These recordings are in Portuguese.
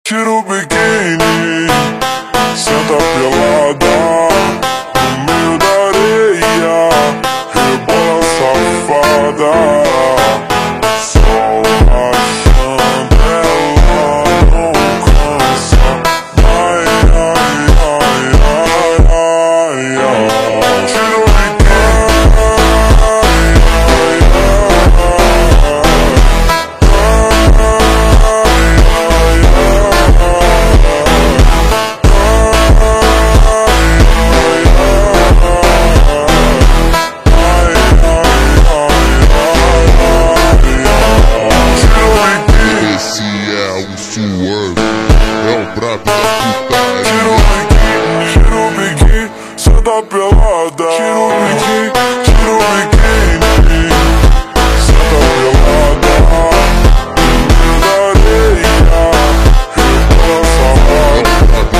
Tira o biquíni, senta pelada no meio da areia, rebola safada. Só achando ela não cansa. Ai, ai, ai, ai, ai, ai. Tira o biquíni, é o brabo da putaria. Tira o biquíni, senta pelada. Tira o biquíni, senta pelada no meio da areia, rebola safada.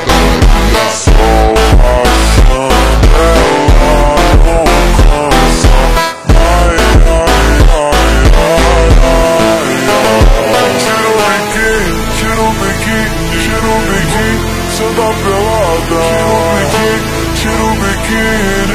Só achando ela não cansa. Ai, ai, ai, ai, ai, ai. Tira o biquíni, senta pelada. Tira o biquíni,